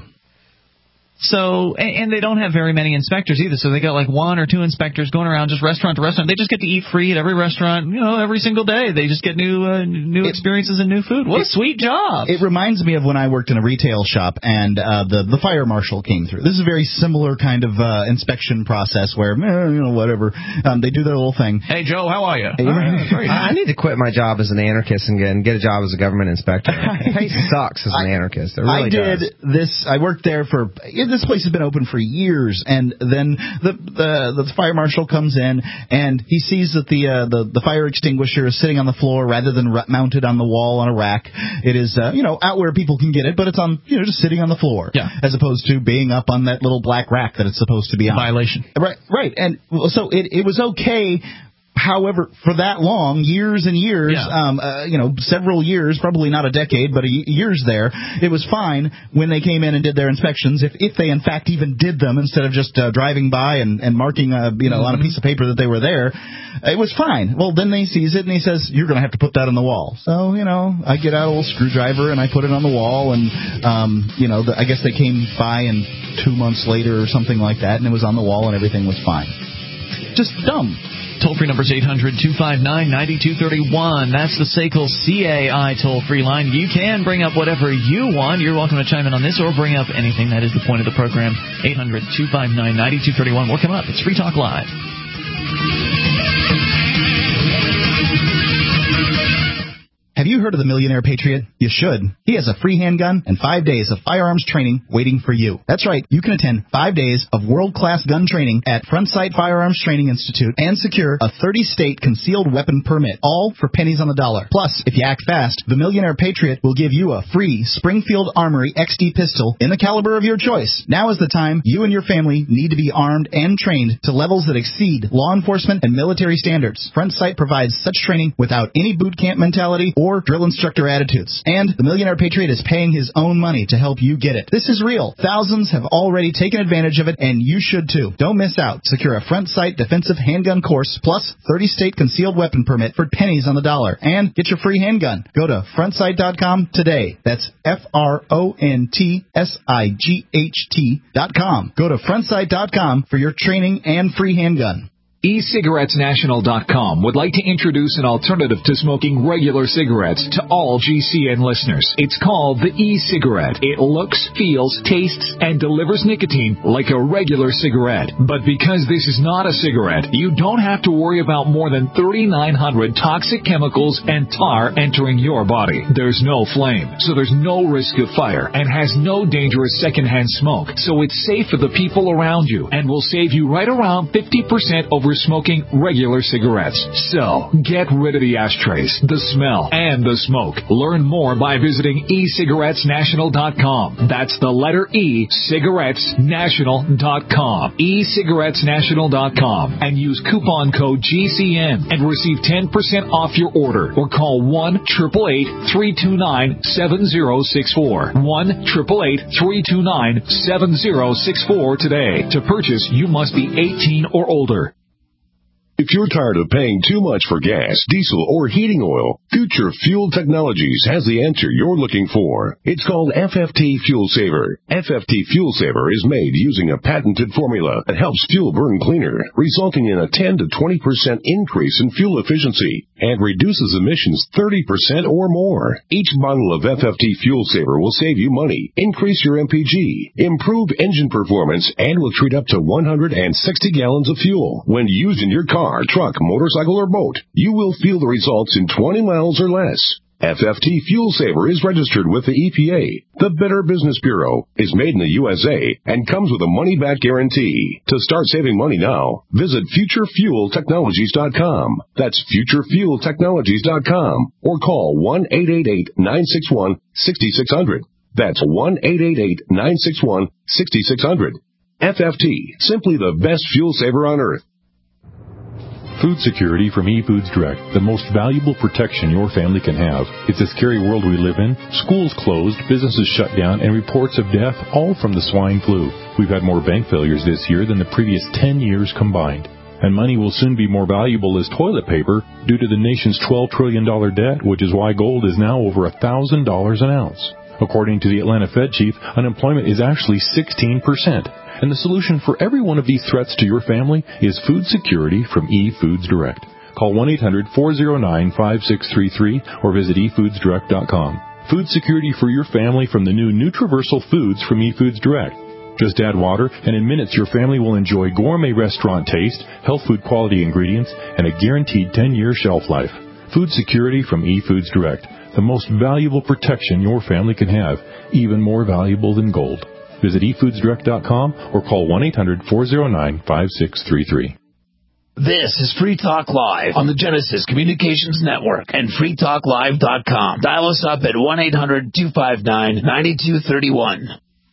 So, and, and they don't have very many inspectors either, so they got like one or two inspectors going around just restaurant to restaurant. They just get to eat free at every restaurant, you know, every single day. They just get new uh, new it, experiences and new food. What it, a sweet job. It reminds me of when I worked in a retail shop and uh, the, the fire marshal came through. This is a very similar kind of uh, inspection process where, eh, you know, whatever, um, they do their little thing. Hey, Joe, how are you? Hey, right. I need to quit my job as an anarchist and get, and get a job as a government inspector. It pay sucks as an I, anarchist. It really I did does. this. I worked there for, this place has been open for years, and then the the, the fire marshal comes in and he sees that the uh, the, the fire extinguisher is sitting on the floor rather than ra- mounted on the wall on a rack. It is uh, you know out where people can get it, but it's on you know just sitting on the floor, yeah. as opposed to being up on that little black rack that it's supposed to be on. Violation. Right, right, and so it it was okay. However, for that long, years and years, yeah. um, uh, you know, several years, probably not a decade, but a y- years there, it was fine when they came in and did their inspections, if if they in fact even did them instead of just uh, driving by and, and marking, uh, you know, mm-hmm. on a piece of paper that they were there. It was fine. Well, then they sees it and he says, "You're going to have to put that on the wall." So, you know, I get out a little screwdriver and I put it on the wall, and um, you know, the, I guess they came by and two months later or something like that, and it was on the wall and everything was fine. Just dumb. Toll-free number is eight hundred two five nine nine two three one. That's the S A C L C A I toll-free line. You can bring up whatever you want. You're welcome to chime in on this or bring up anything. That is the point of the program. eight hundred two five nine nine two three one. We'll come up. It's Free Talk Live. Have you heard of the Millionaire Patriot? You should. He has a free handgun and five days of firearms training waiting for you. That's right. You can attend five days of world-class gun training at Front Sight Firearms Training Institute and secure a thirty-state concealed weapon permit, all for pennies on the dollar. Plus, if you act fast, the Millionaire Patriot will give you a free Springfield Armory X D pistol in the caliber of your choice. Now is the time you and your family need to be armed and trained to levels that exceed law enforcement and military standards. Front Sight provides such training without any boot camp mentality or or drill instructor attitudes. And the Millionaire Patriot is paying his own money to help you get it. This is real. Thousands have already taken advantage of it, and you should too. Don't miss out. Secure a Front Sight defensive handgun course plus thirty state concealed weapon permit for pennies on the dollar. And get your free handgun. Go to front sight dot com today. That's F R O N T S I G H T dot com. Go to front sight dot com for your training and free handgun. e cigarettes national dot com would like to introduce an alternative to smoking regular cigarettes to all G C N listeners. It's called the e-cigarette. It looks, feels, tastes, and delivers nicotine like a regular cigarette. But because this is not a cigarette, you don't have to worry about more than thirty-nine hundred toxic chemicals and tar entering your body. There's no flame, so there's no risk of fire, and has no dangerous secondhand smoke. So it's safe for the people around you and will save you right around fifty percent over smoking regular cigarettes. So, get rid of the ashtrays, the smell, and the smoke. Learn more by visiting e cigarettes national dot com. That's the letter E, cigarettes national dot com. e cigarettes national dot com. And use coupon code G C N and receive ten percent off your order. Or call one eight eight eight, three two nine, seven zero six four. one eight eight eight, three two nine, seven zero six four today. To purchase, you must be eighteen or older. If you're tired of paying too much for gas, diesel, or heating oil, Future Fuel Technologies has the answer you're looking for. It's called F F T Fuel Saver. F F T Fuel Saver is made using a patented formula that helps fuel burn cleaner, resulting in a ten to twenty percent increase in fuel efficiency and reduces emissions thirty percent or more. Each bottle of F F T Fuel Saver will save you money, increase your M P G, improve engine performance, and will treat up to one hundred sixty gallons of fuel. When used in your car, truck, motorcycle, or boat, you will feel the results in twenty miles or less. F F T Fuel Saver is registered with the E P A. The Better Business Bureau is made in the U S A and comes with a money-back guarantee. To start saving money now, visit future fuel technologies dot com. That's future fuel technologies dot com or call one eight eight eight, nine six one, six six zero zero. That's one eight eight eight, nine six one, six six zero zero. F F T, simply the best fuel saver on earth. Food security from eFoods Direct, the most valuable protection your family can have. It's a scary world we live in. Schools closed, businesses shut down, and reports of death, all from the swine flu. We've had more bank failures this year than the previous ten years combined. And money will soon be more valuable as toilet paper due to the nation's twelve trillion dollars debt, which is why gold is now over one thousand dollars an ounce. According to the Atlanta Fed chief, unemployment is actually sixteen percent. And the solution for every one of these threats to your family is food security from eFoods Direct. Call one eight hundred, four oh nine, five six three three or visit e foods direct dot com. Food security for your family from the new Nutriversal Foods from eFoods Direct. Just add water, and in minutes your family will enjoy gourmet restaurant taste, health food quality ingredients, and a guaranteed ten-year shelf life. Food security from eFoods Direct, the most valuable protection your family can have, even more valuable than gold. Visit e foods direct dot com or call one eight hundred, four oh nine, five six three three. This is Free Talk Live on the Genesis Communications Network and free talk live dot com. Dial us up at one eight hundred, two five nine, nine two three one.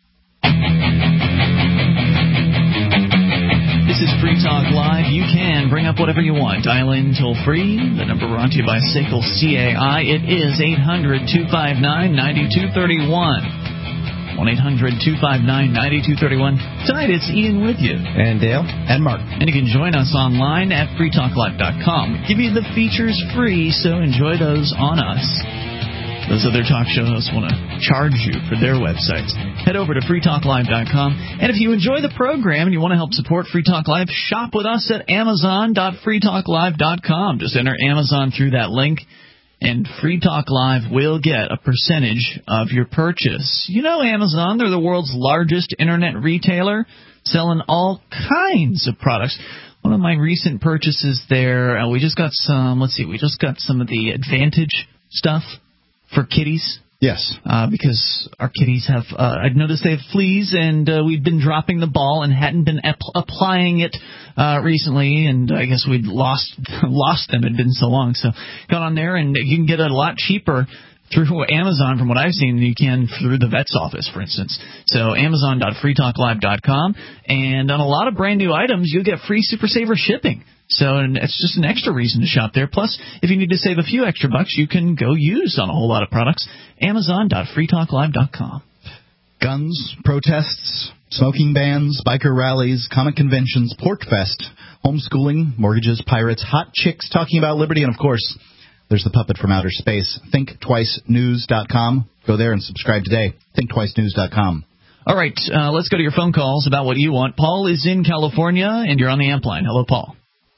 This is Free Talk Live. You can bring up whatever you want. Dial in toll free. The number brought to you by S A C L C A I. It is eight hundred, two five nine, nine two three one. one eight hundred, two five nine, nine two three one. Tonight it's Ian with you. And Dale. And Mark. And you can join us online at free talk live dot com. We give you the features free, so enjoy those on us. Those other talk show hosts want to charge you for their websites. Head over to free talk live dot com. And if you enjoy the program and you want to help support Free Talk Live, shop with us at amazon dot free talk live dot com. Just enter Amazon through that link, and Free Talk Live will get a percentage of your purchase. You know Amazon, they're the world's largest internet retailer, selling all kinds of products. One of my recent purchases there, uh, we just got some, let's see, we just got some of the Advantage stuff for kitties. Yes. Uh, because our kitties have, uh, I'd noticed they have fleas, and uh, we'd been dropping the ball and hadn't been ap- applying it uh, recently, and I guess we'd lost lost them. It had been so long. So got on there, and you can get it a lot cheaper through Amazon, from what I've seen, than you can through the vet's office, for instance. So amazon dot free talk live dot com, and on a lot of brand new items, you'll get free Super Saver shipping. So and it's just an extra reason to shop there. Plus, if you need to save a few extra bucks, you can go use on a whole lot of products. amazon dot free talk live dot com. Guns, protests, smoking bans, biker rallies, comic conventions, Pork Fest, homeschooling, mortgages, pirates, hot chicks talking about liberty, and, of course, there's the puppet from outer space. think twice news dot com. Go there and subscribe today. think twice news dot com. All right, uh, let's go to your phone calls about what you want. Paul is in California, and you're on the amp line. Hello, Paul.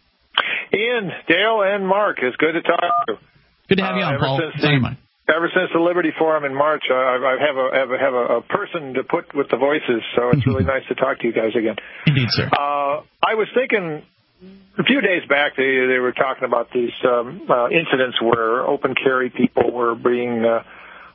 Ian, Dale, and Mark, it's good to talk to you. Good to have you on, uh, Paul. Since the, ever since the Liberty Forum in March, uh, I have, a, have, a, have a, a person to put with the voices, so it's really nice to talk to you guys again. Indeed, sir. Uh, I was thinking a few days back they, they were talking about these um, uh, incidents where open carry people were being uh,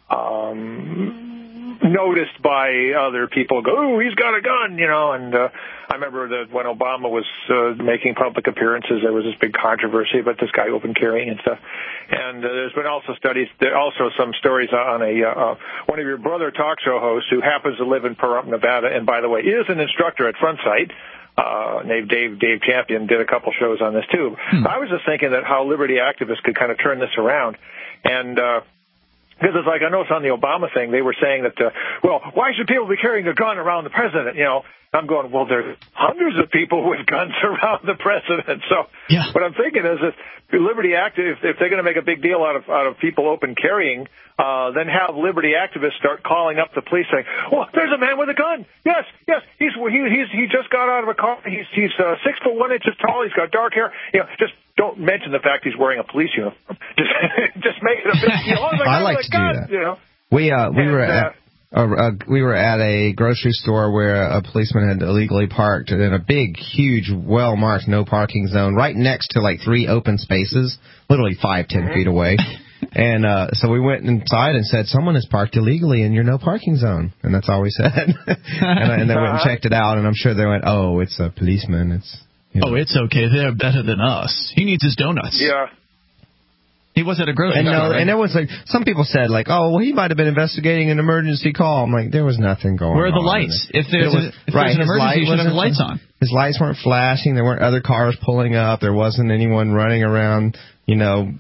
um, noticed by other people. Go, oh, he's got a gun, you know, and uh, I remember that when Obama was uh, making public appearances, there was this big controversy about this guy open carrying and stuff. And uh, there's been also studies, there also some stories on a uh, one of your brother talk show hosts who happens to live in Pahrump, Nevada, and by the way, is an instructor at Front Sight. Uh, named Dave, Dave Champion did a couple shows on this too. Hmm. I was just thinking that how liberty activists could kind of turn this around. And, uh, because it's like, I noticed on the Obama thing, they were saying that, uh, well, why should people be carrying a gun around the president, you know? I'm going, well, there's hundreds of people with guns around the president. So yeah. what I'm thinking is that Liberty Active, if, if they're going to make a big deal out of out of people open carrying, uh, then have Liberty activists start calling up the police saying, "Oh, there's a man with a gun. Yes, yes, he's he he's he just got out of a car. He's he's uh, six foot one inches tall. He's got dark hair. You know, just don't mention the fact he's wearing a police uniform. Just just make it a big deal. Oh, I like to gun, do that. You know, we uh we and, were uh, at. Uh, uh, we were at a grocery store where a policeman had illegally parked in a big, huge, well-marked no parking zone right next to like three open spaces, literally five, ten feet away. And uh, so we went inside and said, someone has parked illegally in your no parking zone. And that's all we said. and, I, and they went and checked it out, and I'm sure they went, oh, it's a policeman. It's you know. Oh, it's okay. They're better than us. He needs his donuts. Yeah. He was at a grocery and store. no, right? and there was like some people said like, oh, well, he might have been investigating an emergency call. I'm like, there was nothing going on. Where are the lights? If there's, there was, a, if right, there's an emergency, you should have lights on. His lights weren't flashing. There weren't other cars pulling up. There wasn't anyone running around, you know,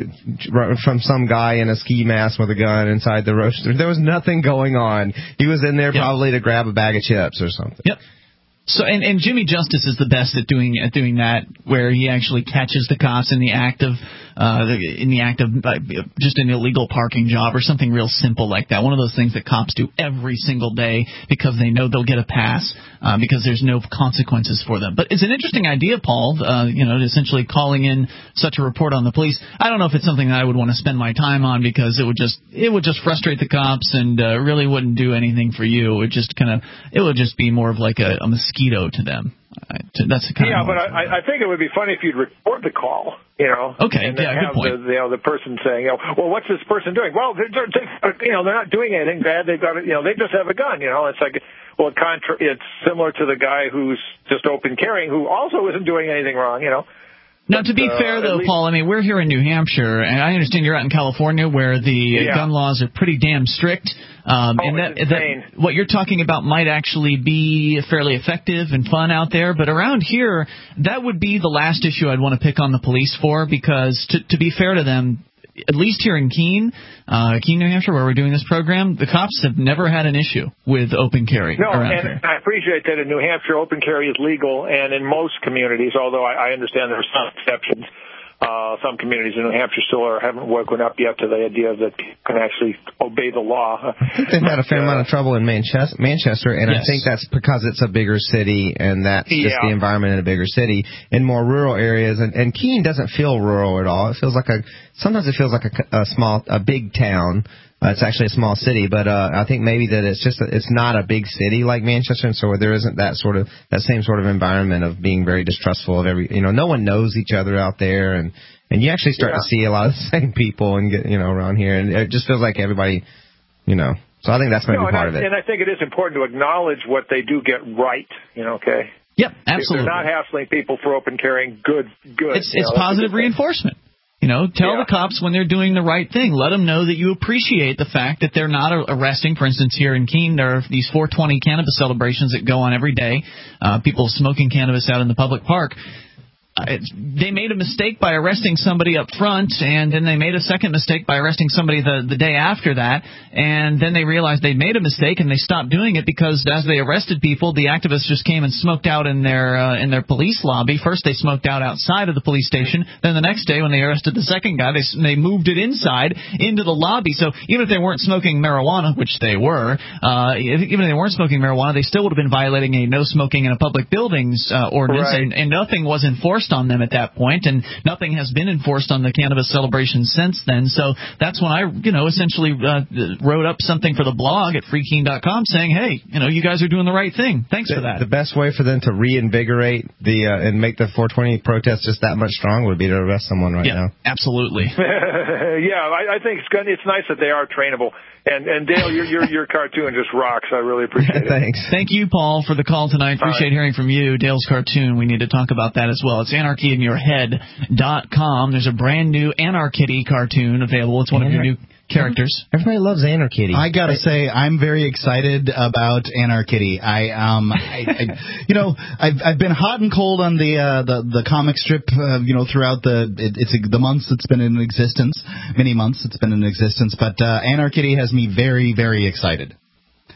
from some guy in a ski mask with a gun inside the roaster. There was nothing going on. He was in there yep. probably to grab a bag of chips or something. Yep. So and, and Jimmy Justice is the best at doing at doing that, where he actually catches the cops in the act of uh, in the act of uh, just an illegal parking job or something real simple like that. One of those things that cops do every single day because they know they'll get a pass uh, because there's no consequences for them. But it's an interesting idea, Paul. Uh, you know, essentially calling in such a report on the police. I don't know if it's something that I would want to spend my time on because it would just it would just frustrate the cops and uh, really wouldn't do anything for you. It would just kind of it would just be more of like a, a mosquito to them. Uh, to, that's the kind yeah, of but I, I think it would be funny if you'd record the call, you know. Okay, and then yeah, have good point. The, you know, the person saying, you know, well, what's this person doing? Well, they're, they're, you know, they're not doing anything bad. They've got, you know, they just have a gun. You know, it's like, well, it contra- it's similar to the guy who's just open carrying, who also isn't doing anything wrong. You know. Now, to be uh, fair, though, least, Paul, I mean, we're here in New Hampshire, and I understand you're out in California where the yeah. gun laws are pretty damn strict. Um, oh, and that, it's insane. that what you're talking about might actually be fairly effective and fun out there. But around here, that would be the last issue I'd want to pick on the police for, because to, to be fair to them, at least here in Keene, uh, Keene, New Hampshire, where we're doing this program, the cops have never had an issue with open carry. No, around and here. I appreciate that in New Hampshire, open carry is legal, and in most communities, although I, I understand there are some exceptions, uh, some communities in New Hampshire still are, haven't woken up yet to the idea that people can actually obey the law. I think they've had a fair uh, amount of trouble in Manchester, Manchester and yes. I think that's because it's a bigger city, and that's yeah. just the environment in a bigger city. In more rural areas, and, and Keene doesn't feel rural at all. It feels like a sometimes it feels like a, a small, a big town. Uh, it's actually a small city, but uh, I think maybe that it's just a, it's not a big city like Manchester, and so there isn't that sort of that same sort of environment of being very distrustful of every. You know, no one knows each other out there, and and you actually start yeah. to see a lot of the same people and get you know around here, and it just feels like everybody, you know. So I think that's maybe no, part I, of it. And I think it is important to acknowledge what they do get right. You know, okay. Yep, absolutely. If they're not hassling people for open carrying, good, good. It's it's know, positive reinforcement. You know, tell yeah. the cops when they're doing the right thing. Let them know that you appreciate the fact that they're not arresting. For instance, here in Keene, there are these four twenty cannabis celebrations that go on every day. Uh, people smoking cannabis out in the public park. Uh, they made a mistake by arresting somebody up front, and then they made a second mistake by arresting somebody the, the day after that, and then they realized they made a mistake and they stopped doing it because as they arrested people, the activists just came and smoked out in their uh, in their police lobby. First they smoked out outside of the police station, then the next day when they arrested the second guy, they they moved it inside into the lobby. So even if they weren't smoking marijuana, which they were, uh, even if they weren't smoking marijuana, they still would have been violating a no smoking in a public buildings uh, ordinance, right. and, and nothing was enforced on them at that point, and nothing has been enforced on the cannabis celebration since then. So that's when I, you know, essentially uh, wrote up something for the blog at free keene dot com saying, hey, you know, you guys are doing the right thing. Thanks the, for that. The best way for them to reinvigorate the uh, and make the four twenty protest just that much stronger would be to arrest someone right yeah, now. Absolutely. yeah, I, I think it's good. It's nice that they are trainable. And and Dale, your your your cartoon just rocks. I really appreciate it. Thanks. Thank you, Paul, for the call tonight. Appreciate right. hearing from you. Dale's cartoon. We need to talk about that as well. It's anarchy in your head dot com. There's a brand new Anarkitty cartoon available. It's one Anar- of your new characters. Everybody loves Anarkitty. I gotta say, I'm very excited about Anarkitty. I um, I, I, you know, I've I've been hot and cold on the uh, the the comic strip, uh, you know, throughout the it, it's the months it's been in existence, many months it's been in existence. But uh, Anarkitty has me very very excited.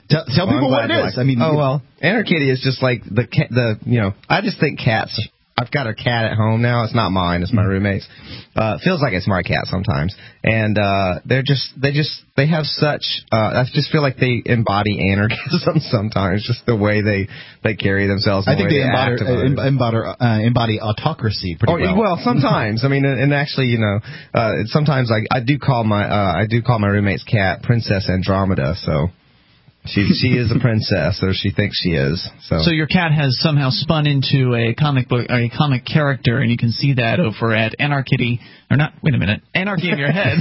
Tell, tell well, people what it is. Like, I mean, oh well, Anarkitty is just like the the you know. I just think cats. I've got a cat at home now. It's not mine. It's my roommate's. Uh, feels like it's my cat sometimes, and uh, they're just they just they have such. Uh, I just feel like they embody anarchism sometimes. Just the way they they carry themselves. I think the they embody uh, embody, uh, embody autocracy pretty oh, well. Well, sometimes. I mean, and actually, you know, uh, sometimes I I do call my uh, I do call my roommate's cat Princess Andromeda. So. She she is a princess, or she thinks she is. So. so your cat has somehow spun into a comic book, or a comic character, and you can see that over at Anarkitty, or not? Wait a minute, Anarchy in Your Head,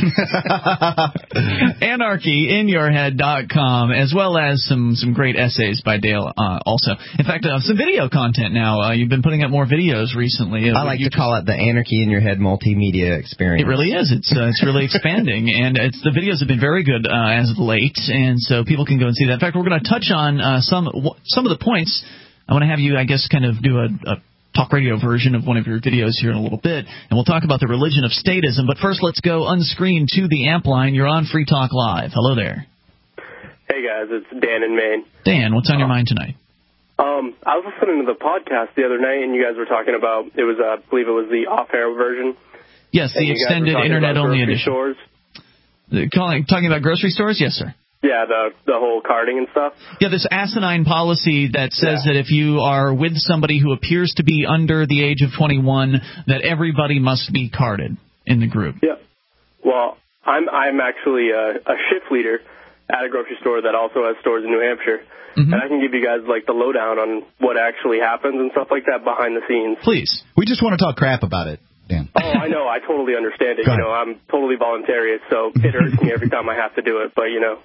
anarchy in your head dot com, as well as some some great essays by Dale. Uh, also, in fact, uh, some video content now. Uh, you've been putting up more videos recently. I like to call it the Anarchy in Your Head multimedia experience. It really is. It's uh, it's really expanding, and it's the videos have been very good uh, as of late, and so people can go and see that. In fact, we're going to touch on uh, some some of the points. I want to have you, I guess, kind of do a, a talk radio version of one of your videos here in a little bit, and we'll talk about the religion of statism. But first, let's go unscreened to the amp line. You're on Free Talk Live. Hello there. Hey, guys. It's Dan in Maine. Dan, what's on your mind tonight? Um, I was listening to the podcast the other night, and you guys were talking about, it was, uh, I believe it was the off-air version. Yes, the extended internet-only edition. Stores. The, calling, talking about grocery stores? Yes, sir. Yeah, the the whole carding and stuff. Yeah, this asinine policy that says yeah. that if you are with somebody who appears to be under the age of twenty-one, that everybody must be carded in the group. Yeah. Well, I'm I'm actually a, a shift leader at a grocery store that also has stores in New Hampshire. Mm-hmm. And I can give you guys, like, the lowdown on what actually happens and stuff like that behind the scenes. Please. We just want to talk crap about it, Dan. Oh, I know. I totally understand it. You know, I'm totally voluntarious, so it hurts me every time I have to do it. But, you know.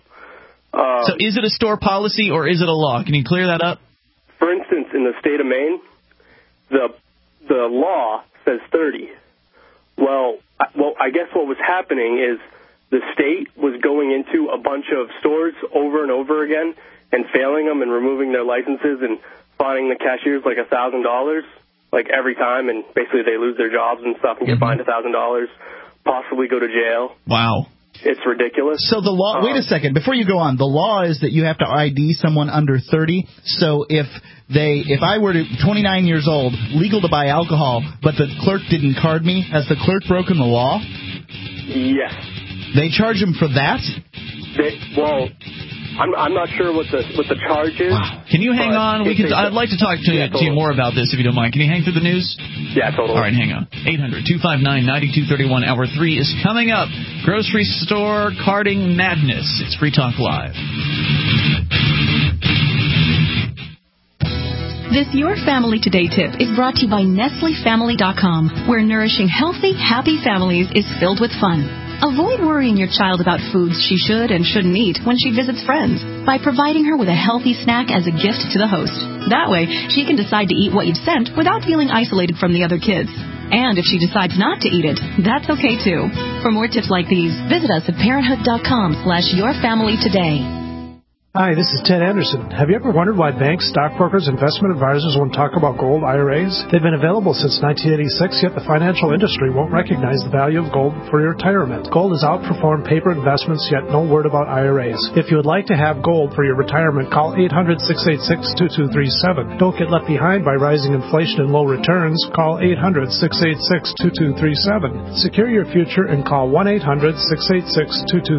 Um, so is it a store policy or is it a law? Can you clear that up? For instance, in the state of Maine, the the law says thirty. Well, I, well, I guess what was happening is the state was going into a bunch of stores over and over again and failing them and removing their licenses and fining the cashiers like a thousand dollars, like every time, and basically they lose their jobs and stuff and get mm-hmm. fined a thousand dollars, possibly go to jail. Wow. It's ridiculous. So the law, um, wait a second, before you go on, the law is that you have to I D someone under thirty. So if they, if I were to, twenty-nine years old, legal to buy alcohol, but the clerk didn't card me, has the clerk broken the law? Yes. They charge him for that? They, well, I'm, I'm not sure what the what the charge is. Wow. Can you hang on? We can. I'd like to talk to, yeah, to you more about this if you don't mind. Can you hang through the news? Yeah, totally. All right, hang on. eight hundred two five nine nine two three one. Hour three is coming up. Grocery store carding madness. It's Free Talk Live. This Your Family Today tip is brought to you by Nestle Family dot com, where nourishing healthy, happy families is filled with fun. Avoid worrying your child about foods she should and shouldn't eat when she visits friends by providing her with a healthy snack as a gift to the host. That way, she can decide to eat what you've sent without feeling isolated from the other kids. And if she decides not to eat it, that's okay too. For more tips like these, visit us at parenthood dot com slash your family today. Hi, this is Ted Anderson. Have you ever wondered why banks, stockbrokers, investment advisors won't talk about gold I R As? They've been available since nineteen eighty-six, yet the financial industry won't recognize the value of gold for your retirement. Gold has outperformed paper investments, yet no word about I R As. If you would like to have gold for your retirement, call eight hundred, six eight six, two two three seven. Don't get left behind by rising inflation and low returns. Call eight hundred, six eight six, two two three seven. Secure your future and call one eight hundred, six eight six, two two three seven.